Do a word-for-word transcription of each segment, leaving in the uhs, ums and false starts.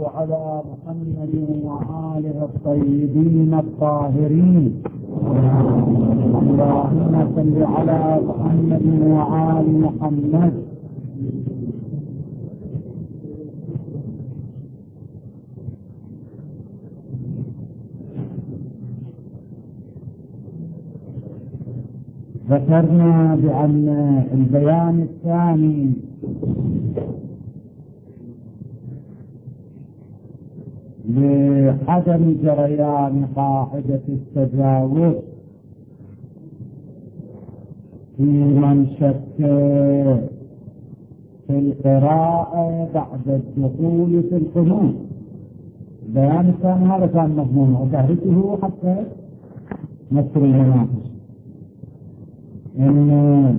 على محمد وآله الطيبين الطاهرين. اللهم صل على محمد وآل محمد. ذكرنا بأن البيان الثاني لعدم جريان قاعدة التجاوز في من شك في القراءة بعد الدخول في القنوت. البيان الثاني هذا كان مضمون وتهريته حتى نذكر المناقش إن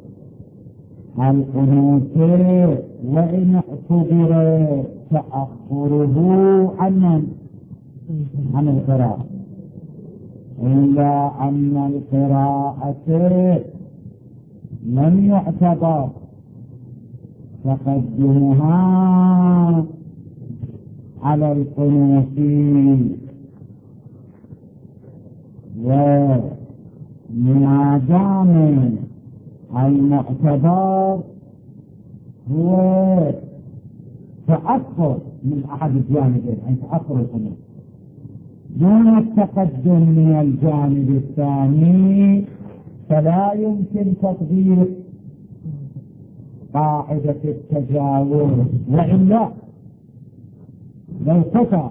القنوت وإن اعتبر تأخره عن عن القراءة إلا أن القراءة لم يعتبر تقدمها على القنوت، وما دام المعتبر هو تأخر من أحد الجانبين، يعني تأخر القنوت دون التقدم من الجانب الثاني، فلا يمكن تطبيق قاعدة التجاوز. وإلا لو كفى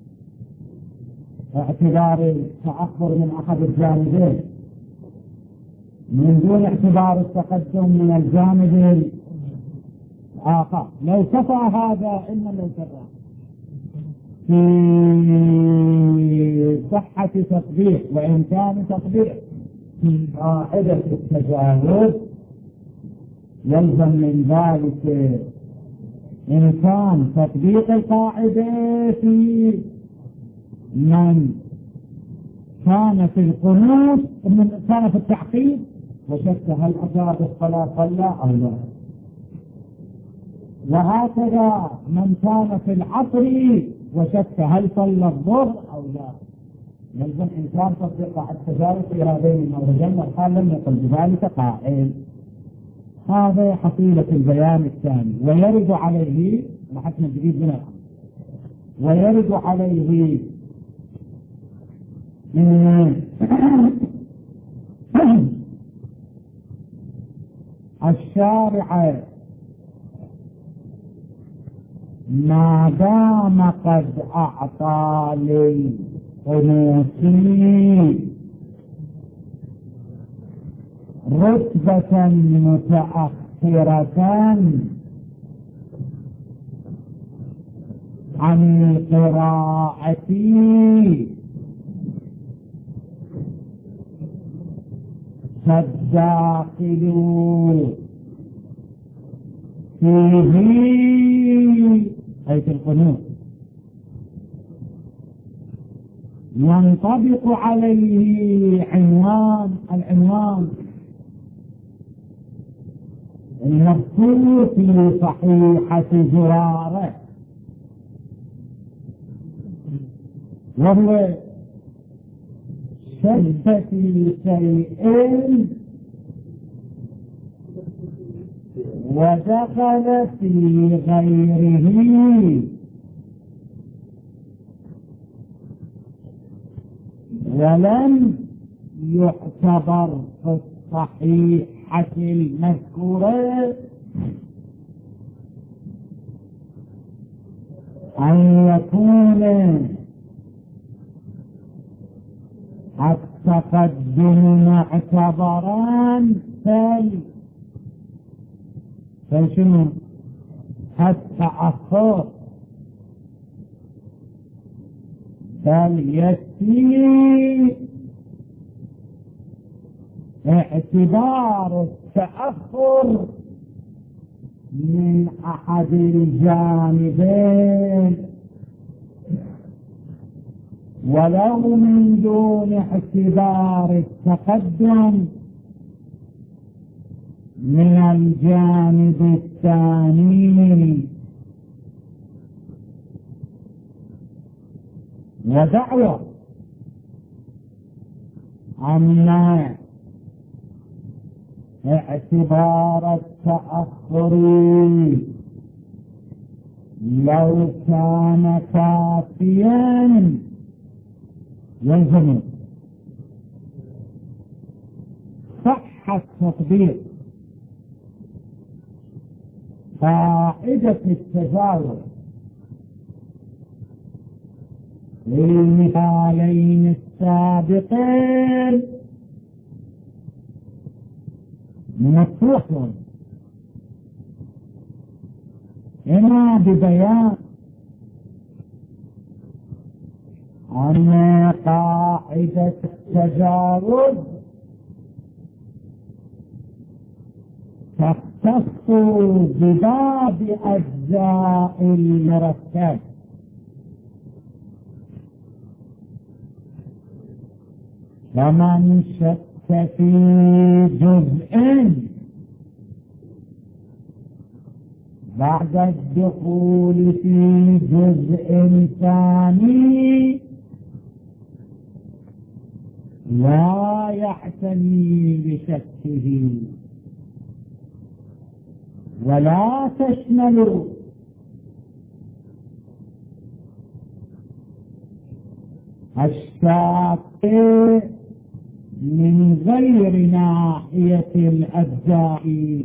اعتبار التأخر من أحد الجانبين من دون اعتبار التقدم من الجانب الآخر، لو كفى هذا إما لو كفى في صحة تطبيق وإمكان تطبيق قاعدة التجاوز، يلزم من ذلك إمكان تطبيق القاعدة في من كان في القنوت، من كان في التعقيد وشك هل أجاب الصلاة صلى أو لا، وهكذا من كان في العصر وشك هل صلى الظهر أو لا، يلزم إمكان تطبيق التجاوز في هذين الموردين، والحال لم يقل بذلك قائل. هذا حصيلة البيان الثاني. ويرد عليه بحثنا الجديد من الأمر، ويرد عليه الشارع ما دام قد أعطى للقنوت رتبة متأخرة عن القراءة فالداخل فيه أي في القنوت ينطبق عليه عنوان العنوان المذكور في صحيحة زرارة، وهو شك في شيء ودخل في غيره ولم يعتبر في الصحيحة المذكورة أن يكون التقدم معتبران فل فشنو التأخر، بل يكفي اعتبار التأخر من أحد الجانبين ولو من دون اعتبار التقدم من الجانب الثاني، ودعوة أن اعتبار التأخر لو كان كافيا يلزم صحة تطبيق قاعدة التجاوز للمثالين السابقين مفتوح، إما ببيان أن قاعدة التجاوز تختص ببعض أجزاء المركب، فمن شك في جزء بعد الدخول في جزء ثاني لا يعتني بشكه، ولا تشمل الشاك من غير ناحية الأجزاء،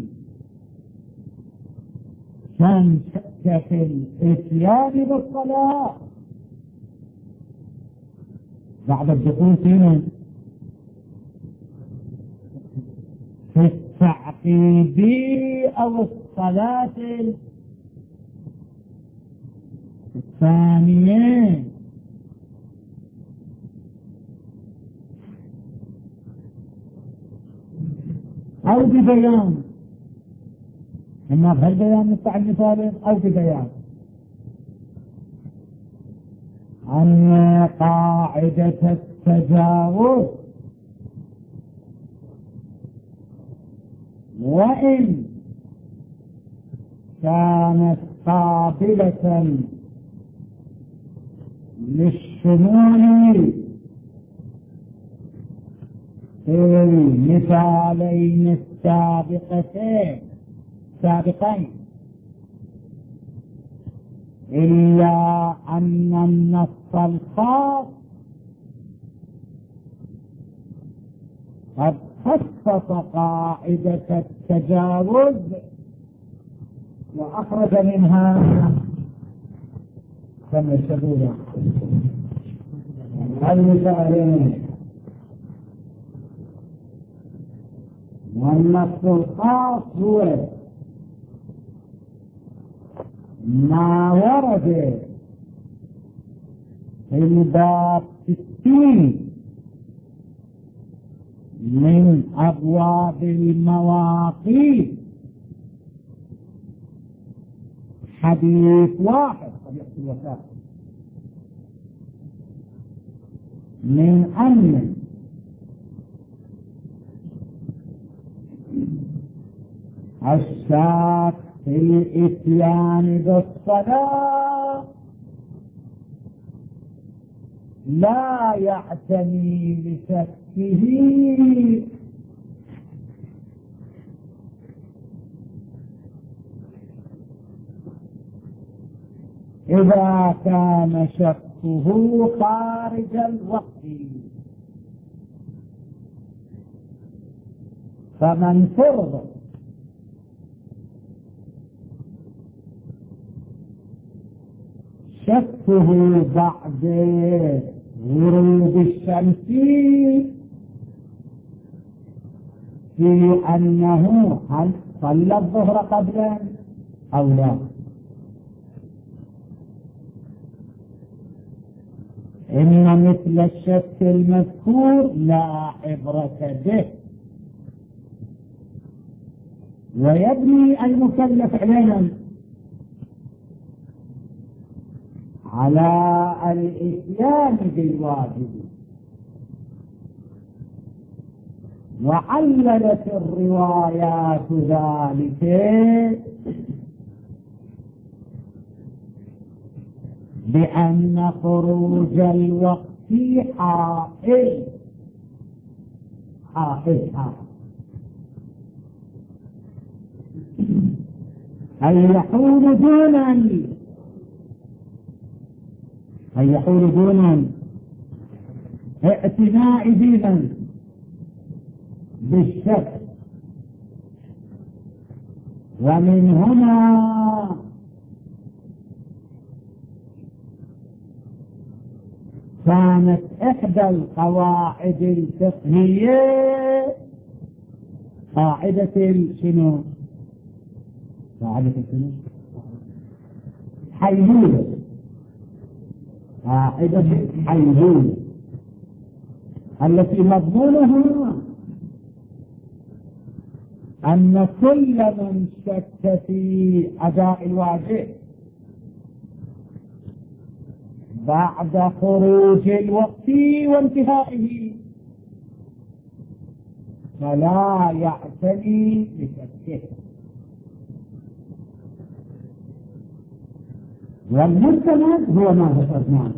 كان شك في الاتيان بالصلاة بعد الدخول فينا في التعقيد أو الصلاة الثانية، أو ببيان، إما بهالبيان نفتح المثال أو ببيان أن قاعدة التجاوز وإن كانت قابلة للشمول في المثالين السابقتين سابقين، إلا أن النص الخاص قد خصص قاعدة التجاوز وأخرج منها كم يشبهون المثالين، والنص الخاص هو ما ورد في الباب ستين من أبواب المواقيت، حديث واحد طبيعة الوفاة من أن الشاك في الإتيان بالصلاة لا يعتني بشكه إذا كان شكه خارج الوقت، فمن فرض شكه بعد غروب الشمس في أنه هل صلى الظهر قبلا أو لا، إن مثل الشك المذكور لا عبرة به، ويبني المكلف علينا على الإتيان بالواجب، وعللت الروايات ذلك بأن خروج الوقت حائل حائل حائل أن يحول دونا أن يحول دونا اعتناء دينا بالشك. ومن هنا كانت إحدى القواعد الفقهية قاعدة شنو؟ قاعدة شنو؟ حيلولة. قاعدة حيلولة التي مضمونها أن كل من شك في أداء الواجب بعد خروج الوقت وانتهائه فلا يعتني بشكه. والمستند هو ما ذكرناه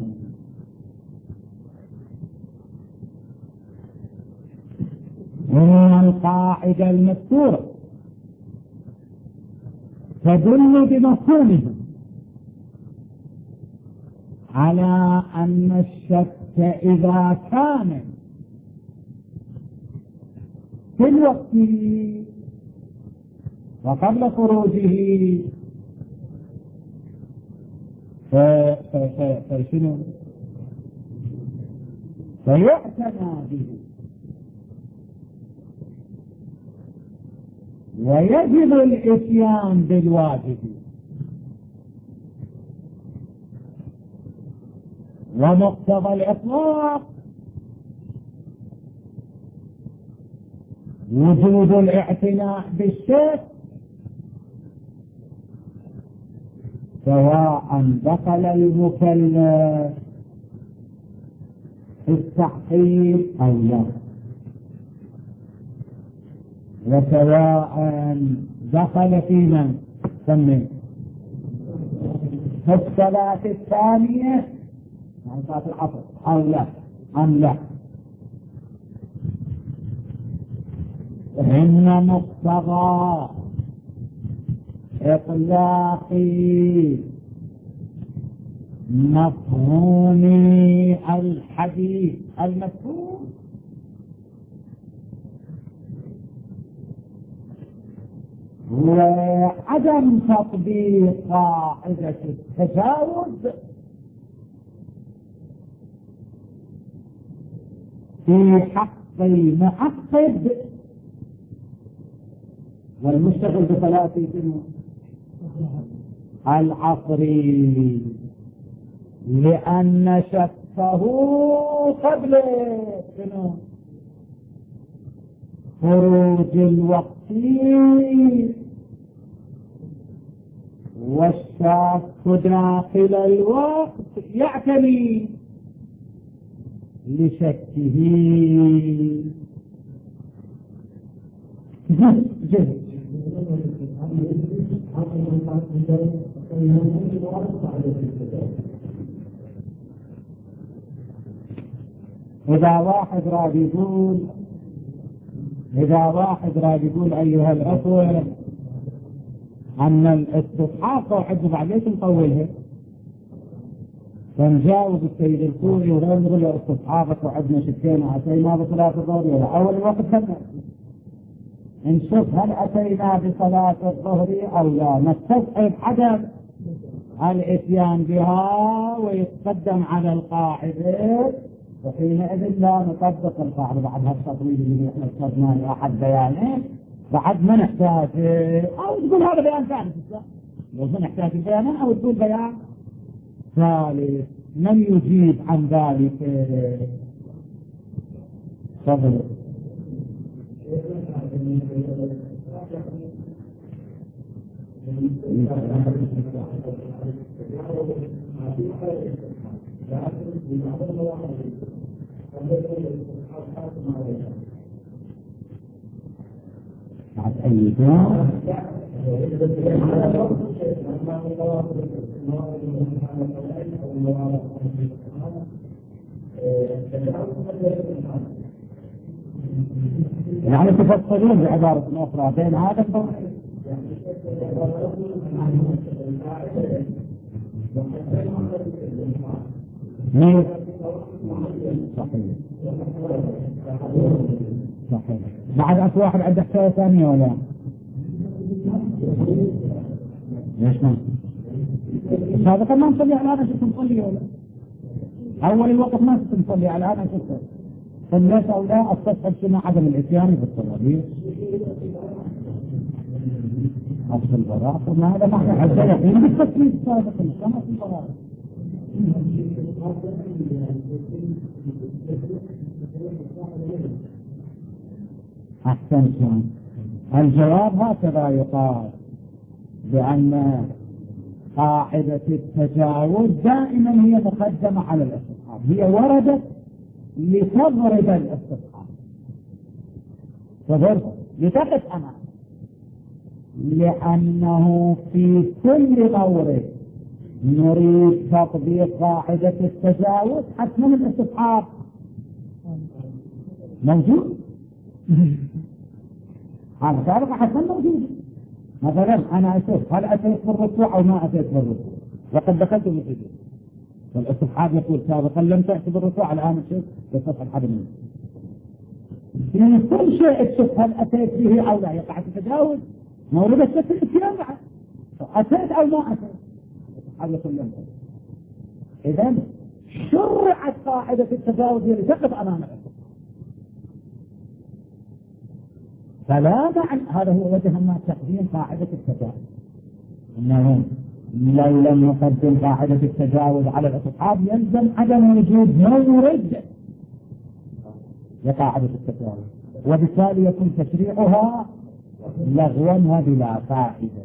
من القاعدة المذكورة تدل بمفهومها على أن الشك إذا كان في الوقت وقبل خروجه فشنو فيعتنى به ويجب الاتيان بالواجب. ومقتضى الإطلاق وجود الاعتناء بالشك سواء دخل المكلف في التحقيق أو لا، وسواء دخل في من سمي في الصلاة الثانية يعني صلاة العصر أو لا أم لا. إن مقتضى إطلاق مفهوم الحديث المفهوم هو عدم تطبيق قاعدة التجاوز في حق المعقد والمشتغل بثلاث العصري، لأن شكه قبل خروج الوقت والشاك داخل الوقت يعتني لشكه. جهد إذا واحد راد يقول إذا واحد راد يقول أيها الأخوة أن الاستصحاق وحده بعد ليش نطولها فنجاوب السيد الكوري ولا نقول له استصحاقك وعدنا شكين أتينا بصلاة الظهر ولا أول الوقت كنا نشوف هل أتينا بصلاة الظهر أو لا، نستصحب عدم الاتيان بها ويتقدم على القاعدة، وحينئذ لا نطبق القاعدة بعد هالتطويل اللي احنا استخدمناه لأحد بيانه بعد ما نحتاج أو تقول هذا بيان ثالث لو ما نحتاج بيانا أو تقول بيان ثالث. من يجيب عن ذلك؟ تفضل. بعد أي يعني تفصلون بعبارة أخرى بين هذا الفرق. صحيح صحيح. بعد أنت واحد عنده حكاية ثانية ولا ليش ما سابقا ما نصلي على أنا شفت نصلي ولا أول الوقت ما شفت نصلي على أنا شفت صليت أو لا أستصحب سنة عدم الإتيان في الصلاة أصل البراءة وما هذا معنى حتى يقين بالتسليم سابقا كما في البراءة. أحسنتم. الجواب هكذا يقال بأن قاعدة التجاوز دائما هي مقدمة على الاستصحاب، هي وردت لتضرب الاستصحاب تضرب لتقف أمام، لأنه في كل مورد نريد تطبيق قاعدة التجاوز حتما الاستصحاب موجود. هذا سابقا حتما موجود. مثلا أنا أشوف هل أتيت بالركوع أو ما أتيت بالركوع وقد دخلت بالسجود، والاستصحاب يقول سابقا لم تأتي بالركوع الآن تشوف يستصحب حد منه. يعني كل شيء تشوف هل أتيت به أو لا يقع التجاوز مورد الشك الاتيان معه، أتيت أو ما أتيت الاستصحاب يقول لم تأتي. إذن شرعت قاعدة التجاوز لتقف أمام الاستصحاب، فلا معنى هذا هو وجه ما تقديم قاعدة التجاوز، إنه لو لم يقدم قاعدة التجاوز على الاستصحاب يلزم عدم وجود مورد لقاعدة التجاوز، وبالتالي يكون تشريعها لغوا وبلا فائدة.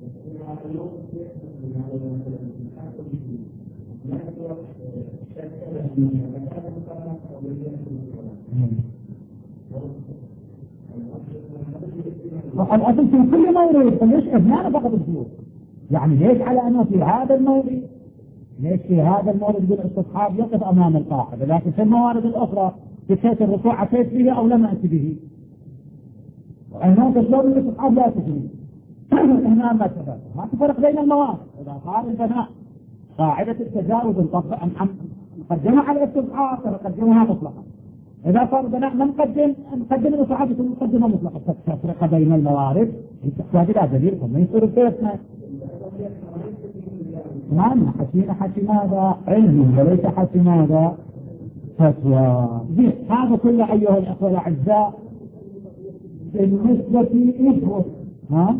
الأصل في كل مورد، فليش إذنان فقط الجهود؟ يعني ليش على أنه في هذا المورد، ليش في هذا المورد بالاستصحاب يقف أمام القاعدة، لكن في الموارد الأخرى بكيت الركوع أتيت به أو لم أتي به، وأنه تشلون الاستصحاب لا تجري. هنا ما تفرق ما تفرق بين الموارد. إذا قال البناء قاعدة التجاوز نقدمها على الاستصحاب فنقدمها مطلقا، إذا صار بناء ما نقدم نقدم الاستصحاب يكون مقدمة مطلقة. تفرق بين الموارد تحتاج إلى دليل ثم يصير بيتنا. نعم حكينا حكي ماذا علم وليس حكي ماذا فتوى. هذا كله أيها الأخوة الأعزاء بالنسبة إخوة ها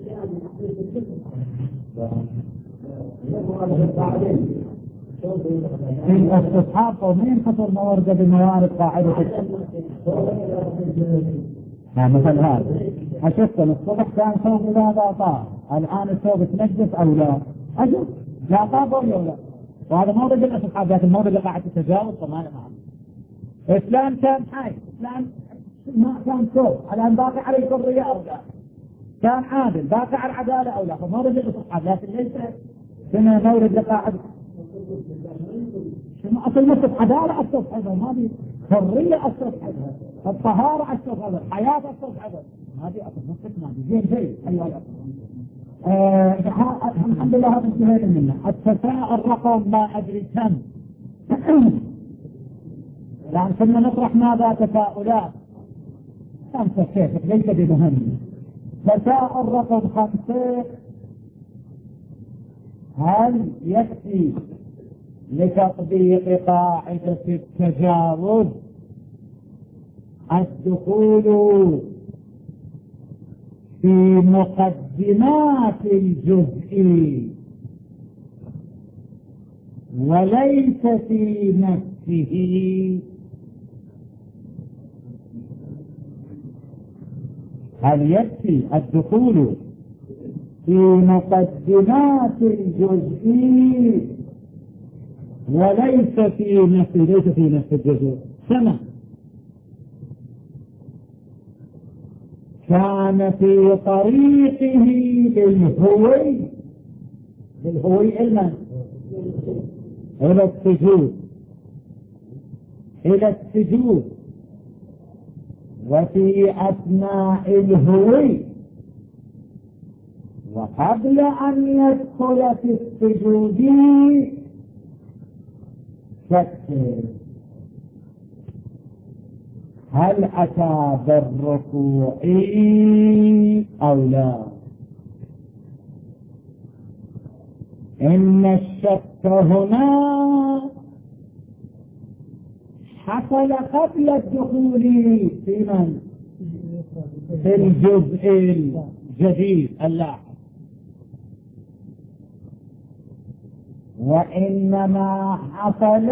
الاستصحاب ومين خطر موارد بموارد قاعدة يعني مثل هذا أشوف الصبح كان ثوب هذا طاهر، الآن الثوب تنجس أو لا أشوف لا طاب ولا لا، وهذا مورد الاستصحاب، لكن مورد قاعدة التجاوز فما له معنى. إسلام كان حي، إسلام ما كان ثوب، الآن باقي على الحرية أو لا، كان عادل باقي على العدالة أو لا، فمورد الاستصحاب، لكن ليس كما مورد قاعدة شنو أصل نصف عدالة استصحبها، ما دي حرية استصحبها، الطهارة استصحبها، الحياة استصحبها، ما دي أصل نصف ما دي زين زين. أيها الأخوة آه الحمد لله هذا انتهينا منه. التساؤل رقم ما أدري كم لأن كنا نطرح ماذا تساؤلات خمسة كيف ليس بمهم. تساؤل رقم خمسة: هل يكفي لتطبيق قاعدة التجاوز الدخول في مقدمات الجزء وليس في نفسه؟ هل يكفي الدخول في مقدمات الجزء وليس في نفسه؟ ليس في نفس الجزء. سمع كان في طريقه للهوي للهوي المن إلى السجود إلى السجود وفي أثناء الهوي وقبل أن يدخل في السجود شك هل أتى بالركوع أو لا. إن الشك هنا حصل قبل الدخول في من في الجزء الجديد اللاحق، وإنما حصل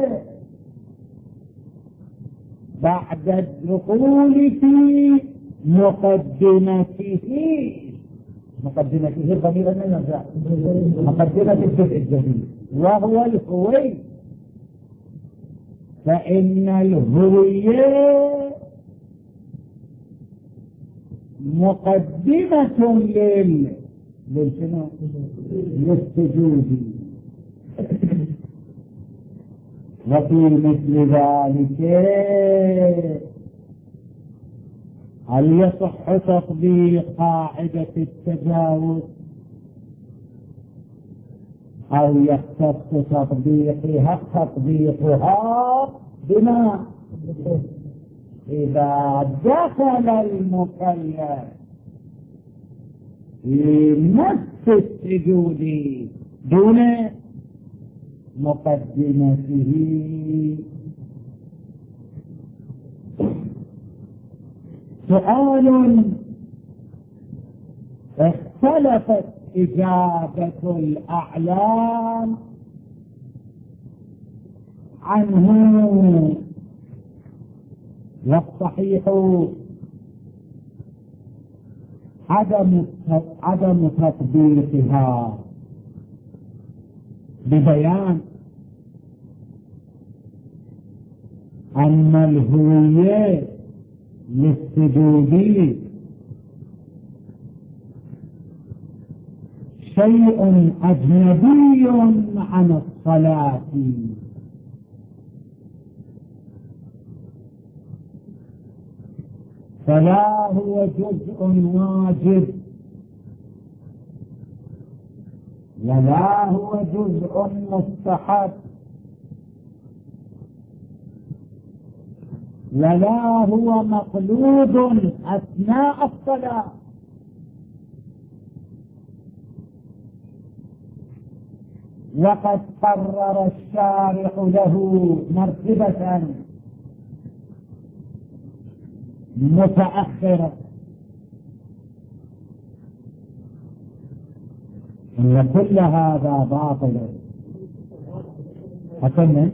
بعد الدخول في مقدمته. مقدمته الضمير من يرجع مقدمة الجزء الجديد وهو الهوي، فإن الهوية مقدمة لل للشنو للسجود. وفي مثل ذلك هل يصح تطبيق قاعدة التجاوز أو يختص تطبيقها تطبيقها بما إذا دخل المكلف في نفس السجود دون مقدمته. سؤال اختلفت إجابة الأعلام عنه، والصحيح عدم عدم تطبيقها ببيان أن الهوية للسجود شيء أجنبي عن الصلاة، فلا هو جزء واجب ولا هو جزء مستحب ولا هو مقلوب أثناء الصلاة، وقد قرر الشارع له مرتبة متأخرة. إن كل هذا باطل. أكمل.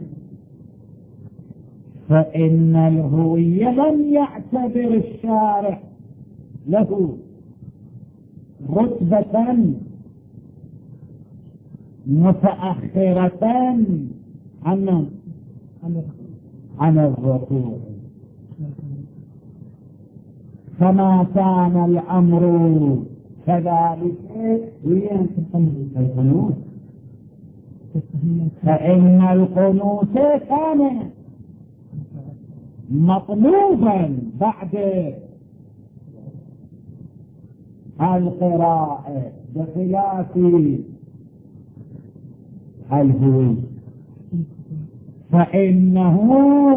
فإن الهوية لم يعتبر الشارع له رتبة متأخرة عن عن الركوع، كما كان الأمر كذلك في القنوت، فإن القنوت كان مطلوبا بعد القراءة بخلاف الهوي، فإنه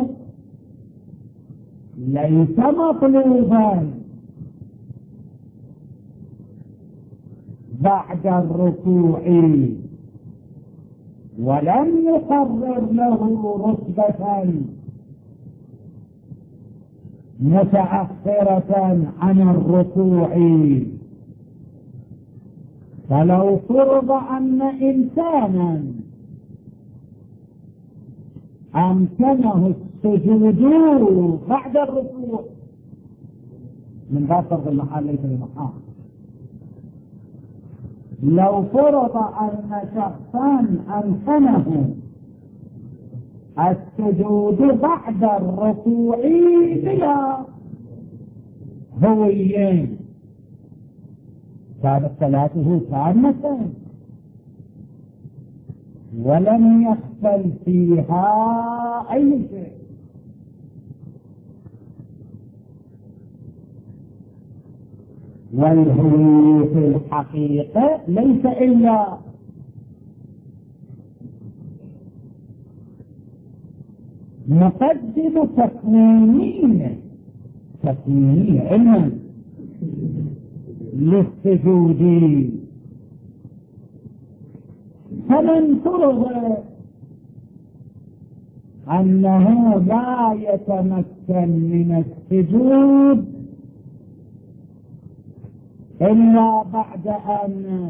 ليس مطلوبا بعد الركوع، ولم يقرر له رتبة متأخرة عن الركوع. فلو فرض أن إنسانا أمكنه السجود بعد الركوع، من باب فرض المحال ليس بمحال، لو فرض أن شخصا أمكنه السجود بعد الركوع بلا هويين كانت صلاته تامة، ولم يخفل فيها أي شيء. والهوية في الحقيقة ليس إلا مقدم تكوينية تكوينية علما للسجود. فمن فرض أنه لا يتمكن من السجود إلا بعد أن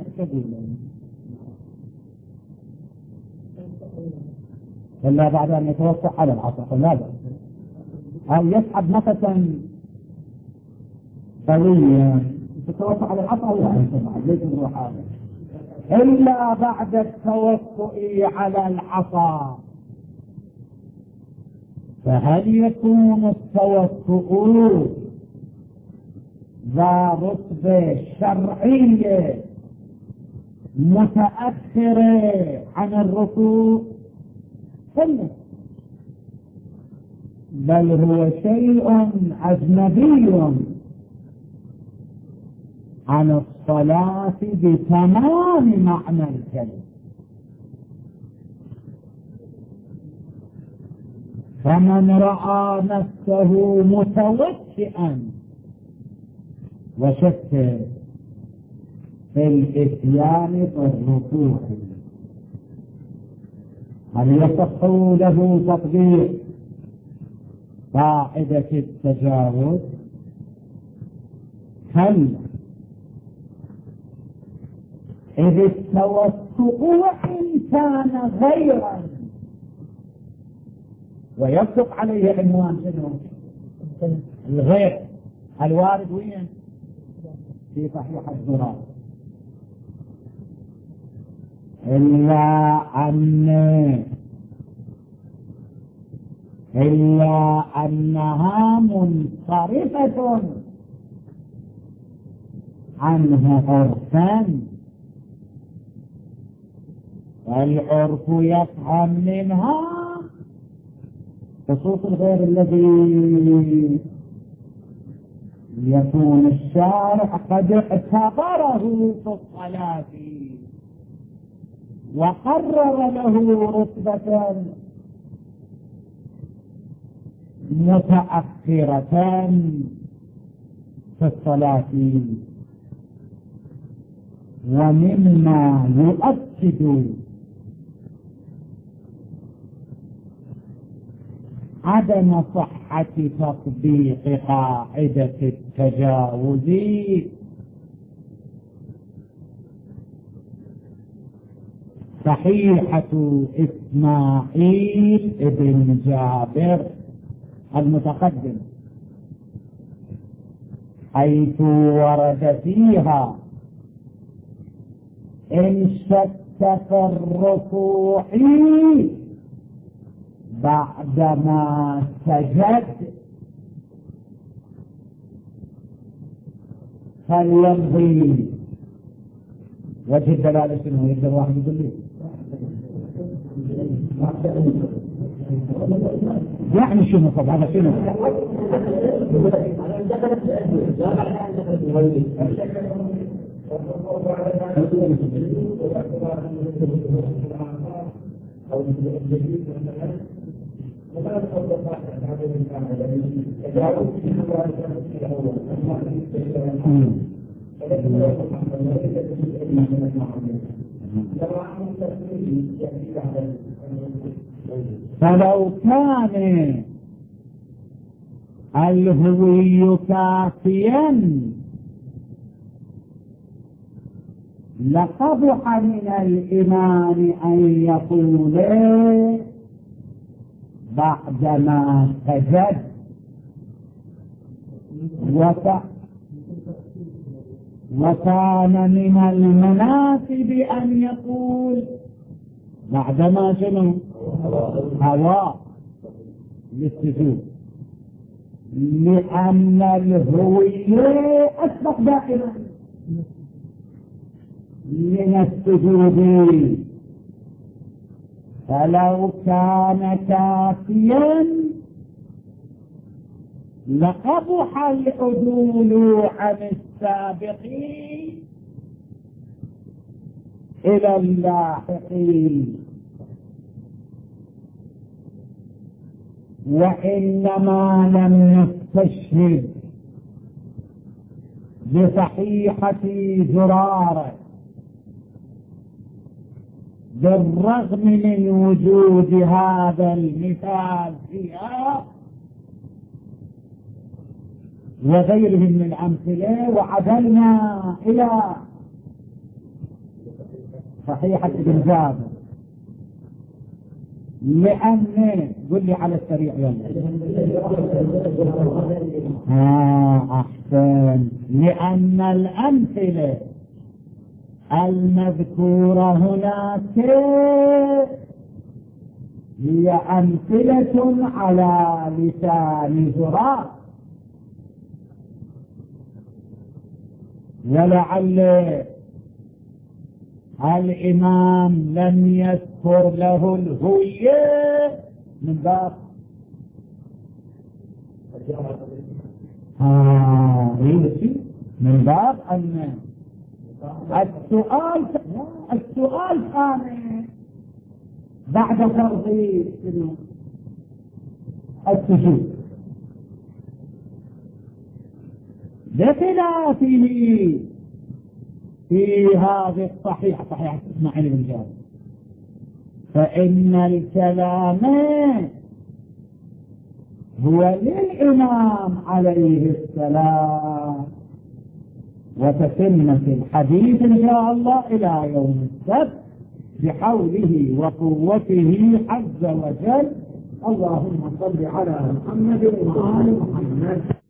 إلا بعد أن يتوسع على العصر لا أو يسحب نفسا قويا يتوسع على العصر لا ليس الروح هذا إلا بعد التوسع على العصا. فهل يكون التوسع ذا رتبة شرعية متأخرة عن الركوع؟ بل هو شيء أجنبي عن الصلاة بتمام معنى الكلمة. فمن رأى نفسه متوسعا وشك في الاتيان بالركوع هل يصح له تطبيق قاعدة التجاوز؟ هل إذ التوسع وإن كان غيرا ويصدق عليه عنوان شنو؟ الغير الوارد وين؟ في صحيح الزرار. إلا أن إلا أنها منصرفة عنه عرفا، والعرف يفهم منها خصوص الغير الذي يكون الشارع قد اعتبره في الصلاة وقرر له رتبة متأخرة في الصلاة. ومما يؤكد عدم صحة تطبيق قاعدة التجاوز صحيحة إسماعيل ابن جابر المتقدم، حيث ورد فيها إن شك في الركوع بعدما سجد فليمضي. وجه الدلالة شنو؟ يقدر واحد يقول لي يعني شنو؟ طب هذا شنو؟ فلو كان الهوي كافيا لقبح من الإمام أن يقول بعدما سجد وكان من المناسب أن يقول بعدما شنو؟ هواء للسجود، لأن الهوية أسبق دائما من السجود فلو كان كافيا لقبح العدول عن السابقين إلى اللاحقين، وإنما لم نستشهد بصحيحة زرارة بالرغم من وجود هذا المثال فيها وغيرهم من الأمثلة، وعدلنا إلى صحيحة ابن جابر، لأن قل لي على السريع يلا. آه أحسن. لأن الأمثلة المذكورة هناك هي أمثلة على لسان زرار، ولعل الإمام لم يذكر له الهوية من باب آه من باب أن السؤال السؤال كان بعد فرض السجود بخلافه في هذه الصحيحة صحيحة إسماعيل بن جابر، فإن الكلام هو للإمام عليه السلام، وتتم في الحديث إن شاء الله إلى يوم السبت بحوله وقوته عز وجل. اللهم صل على محمد وعلى محمد.